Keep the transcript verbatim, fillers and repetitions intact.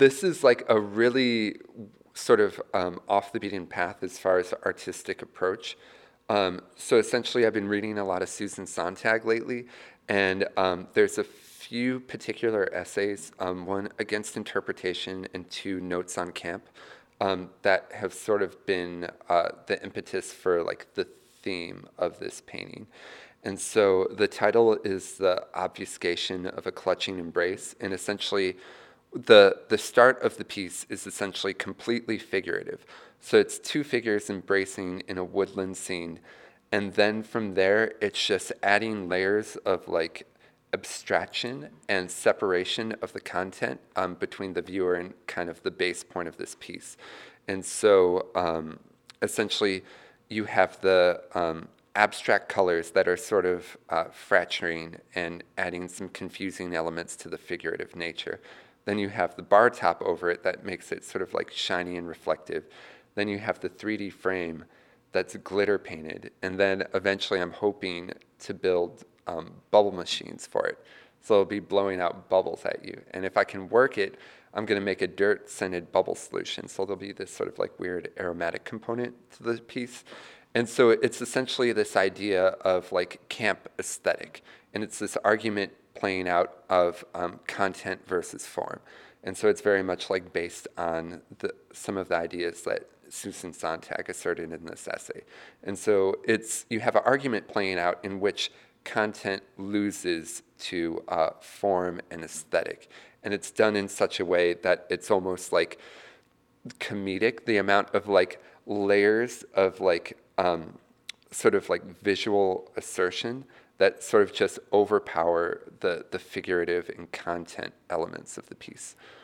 this is like a really sort of um, off the beaten path as far as artistic approach. Um, so essentially, I've been reading a lot of Susan Sontag lately, and um, there's a few particular essays, um, one against interpretation and two notes on camp, um, that have sort of been uh, the impetus for like the theme of this painting. And so the title is The Obfuscation of a Clutching Embrace, and essentially the the start of the piece is essentially completely figurative. So it's two figures embracing in a woodland scene, and then from there it's just adding layers of like abstraction and separation of the content um, between the viewer and kind of the base point of this piece. And so um, essentially you have the um, abstract colors that are sort of uh, fracturing and adding some confusing elements to the figurative nature. Then you have the bar top over it that makes it sort of like shiny and reflective. Then you have the three D frame that's glitter painted. And then eventually I'm hoping to build um, bubble machines for it. So it'll be blowing out bubbles at you. And if I can work it, I'm going to make a dirt scented bubble solution. So there'll be this sort of like weird aromatic component to the piece. And so it's essentially this idea of like camp aesthetic. And it's this argument playing out of um, content versus form. And so it's very much like based on the, some of the ideas that Susan Sontag asserted in this essay. And so it's you have an argument playing out in which content loses to uh, form and aesthetic. And it's done in such a way that it's almost like comedic, the amount of like layers of like um, sort of like visual assertion that sort of just overpower the, the figurative and content elements of the piece.